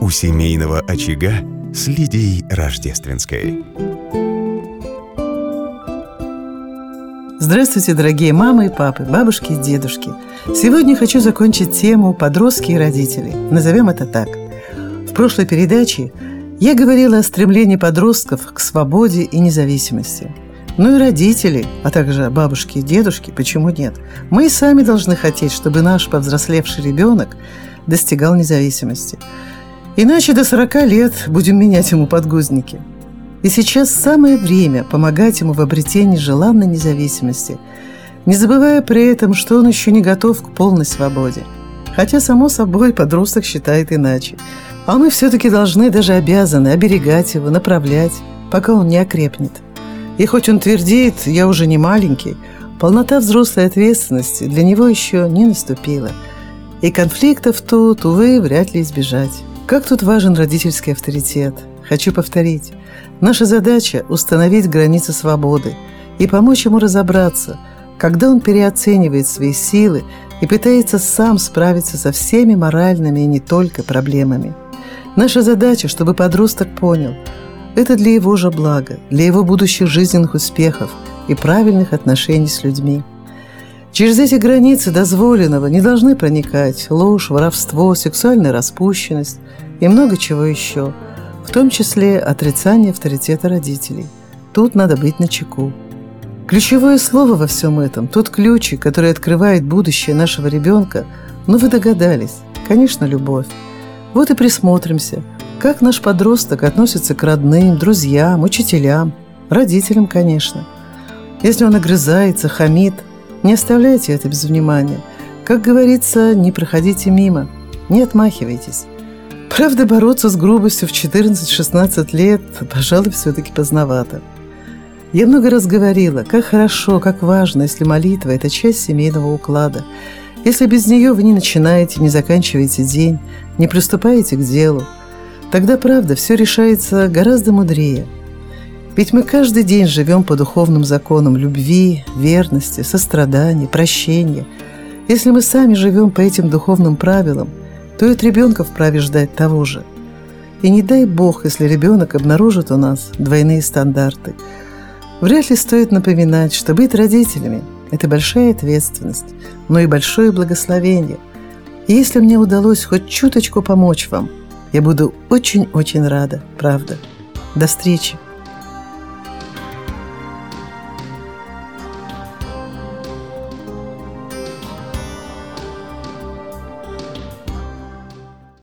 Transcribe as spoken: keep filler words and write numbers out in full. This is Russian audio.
У семейного очага с Лидией Рождественской. Здравствуйте, дорогие мамы и папы, бабушки и дедушки. Сегодня хочу закончить тему «Подростки и родители». Назовем это так. В прошлой передаче я говорила о стремлении подростков к свободе и независимости. Ну и родители, а также бабушки и дедушки, почему нет? Мы и сами должны хотеть, чтобы наш повзрослевший ребенок достигал независимости. Иначе до сорока лет будем менять ему подгузники. И сейчас самое время помогать ему в обретении желанной независимости, не забывая при этом, что он еще не готов к полной свободе. Хотя, само собой, подросток считает иначе. А мы все-таки должны, даже обязаны, оберегать его, направлять, пока он не окрепнет. И хоть он твердит «я уже не маленький», полнота взрослой ответственности для него еще не наступила. И конфликтов тут, увы, вряд ли избежать. Как тут важен родительский авторитет? Хочу повторить. Наша задача – установить границы свободы и помочь ему разобраться, когда он переоценивает свои силы и пытается сам справиться со всеми моральными и не только проблемами. Наша задача, чтобы подросток понял – это для его же блага, для его будущих жизненных успехов и правильных отношений с людьми. Через эти границы дозволенного не должны проникать ложь, воровство, сексуальная распущенность и много чего еще, в том числе отрицание авторитета родителей. Тут надо быть начеку. Ключевое слово во всем этом, тот ключик, который открывает будущее нашего ребенка, ну вы догадались, конечно, любовь. Вот и присмотримся, как наш подросток относится к родным, друзьям, учителям, родителям, конечно. Если он огрызается, хамит, не оставляйте это без внимания. Как говорится, не проходите мимо, не отмахивайтесь. Правда, бороться с грубостью в четырнадцать-шестнадцать лет, пожалуй, все-таки поздновато. Я много раз говорила, как хорошо, как важно, если молитва – это часть семейного уклада. Если без нее вы не начинаете, не заканчиваете день, не приступаете к делу, тогда, правда, все решается гораздо мудрее. Ведь мы каждый день живем по духовным законам любви, верности, сострадания, прощения. Если мы сами живем по этим духовным правилам, то и от ребенка вправе ждать того же. И не дай Бог, если ребенок обнаружит у нас двойные стандарты. Вряд ли стоит напоминать, что быть родителями – это большая ответственность, но и большое благословение. И если мне удалось хоть чуточку помочь вам, я буду очень-очень рада, правда. До встречи!